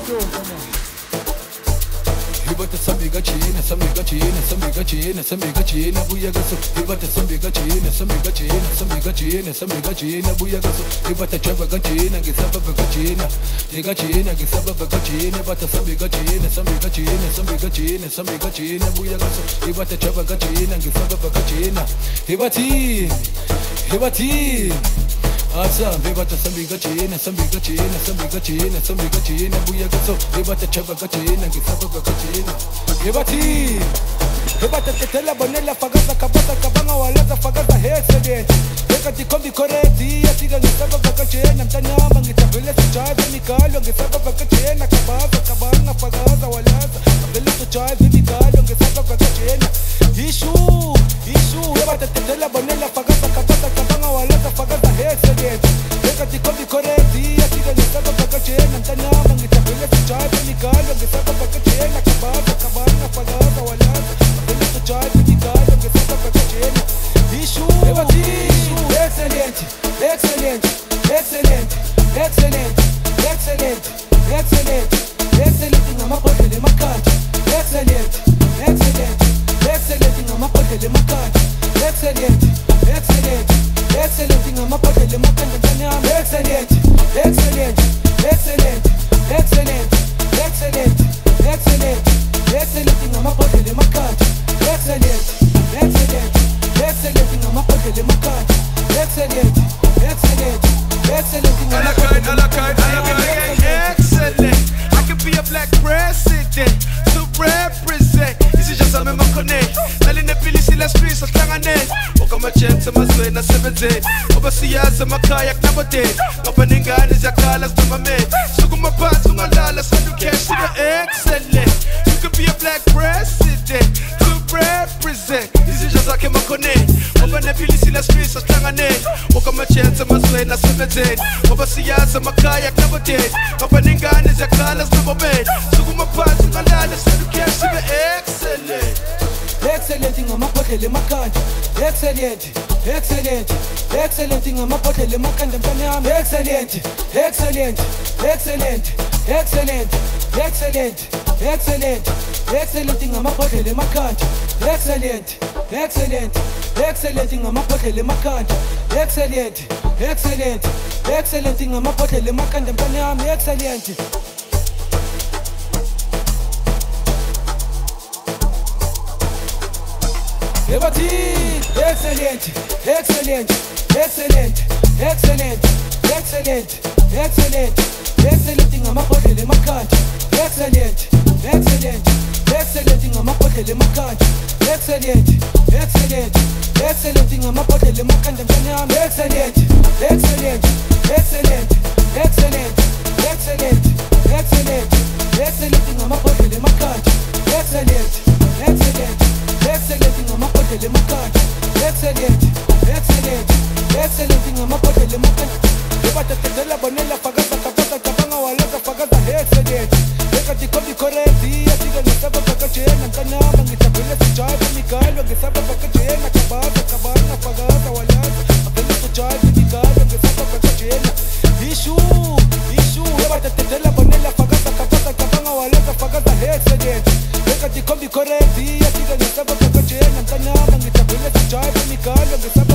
Hibata sambiga china, sambiga china, sambiga china, sambiga china, buya gaso. Hibata sambiga china, sambiga china, sambiga china, sambiga china, buya gaso. Hibata chava gachina, gisaba gachina, diga china, gisaba gachina, bata sambiga china, sambiga china, sambiga china, sambiga china, buya gaso. Hibata chava gachina, gisaba gachina, hibati, hibati. Asa, bebata sambiga china, sambiga china, sambiga china, sambiga china, buya gaso. Bebata chava gachina, gisaba gachina. Hebati, hebata tetela bonela fagaza kabata kabanga walaza fagaza excellent. Ekati kombi koreti, asiga ngisaba gachina, mtanyama ngitabele sichaze mikalo ngisaba gachina, kabaza kabanga fagaza walaza, abele sichaze mikalo ngisaba gachina. Ishu, hebata tetela bonela fagaza kabata kabanga walaza fagaza excellent. Ekati kombi koreti, asiga ngisaba gachina, mtanyama ngitabele sichaze mikalo ngisaba gachina, kabaza kabanga fagaza walaza, abele sichaze mikalo ngisaba gachina. Ishu, excellent, excellent, excellent, excellent, excellent, excellent, excellent ngamaphodele makati, excellent, excellent, excellent ngamaphodele makati, excellent, excellent, excellent ngamaphodele makati ntanyama, excellent, excellent, excellent, excellent, excellent, excellent, excellent ngamaphodele makati, excellent, excellent, excellent ngamaphodele makati, excellent, excellent, excellent excellent. I can be a black president to represent. This is just a memo connect. Telling the police in the streets of Tanganet. Welcome a chance to my sway na 7Z. Overseas my kayak number 10. Opening gun is your colors to my man. Suguma pass to my lala so you can't see the excellent. You can be a black president to represent. This is just a memo connect. Open the police in the streets of Tanganet. Welcome a chance to my sway na 7Z. Overseas my kayak number 10. Opening gun is your colors number 10. Suguma pass to my lala so you can't see the excellent. Excellent ngamaphodele makati, excellent, excellent, excellent ngamaphodele makati ntanyama, excellent, excellent, excellent, excellent, excellent, excellent, excellent ngamaphodele makati, excellent, excellent, excellent ngamaphodele makati, excellent, excellent, excellent ngamaphodele makati ntanyama, excellent. Hebati, excellent, excellent, excellent, excellent, excellent, excellent, excellent ngamaphodele makati, excellent, excellent, excellent ngamaphodele makati, excellent, excellent, excellent ngamaphodele makati ntanyama, excellent, excellent, excellent, excellent, excellent, excellent, excellent ngamaphodele makati, excellent, excellent, excellent ngamaphodele makati, excellent, excellent, excellent ngamaphodele makati. Hebata tetela bonela fagaza kabata kabanga walaza fagaza excellent. Ekati kombi koreti, asiga ngisaba gachina, ntanyama ngitabele sichaze mikalo ngisaba gachina, kabaza kabanga fagaza walaza, abele sichaze mikalo ngisaba gachina. Ishu, hebata tetela bonela fagaza kabata kabanga walaza fagaza excellent. Ekati kombi koreti, asiga ngisaba gachina, ntanyama ngitabele sichaze mikalo ngisaba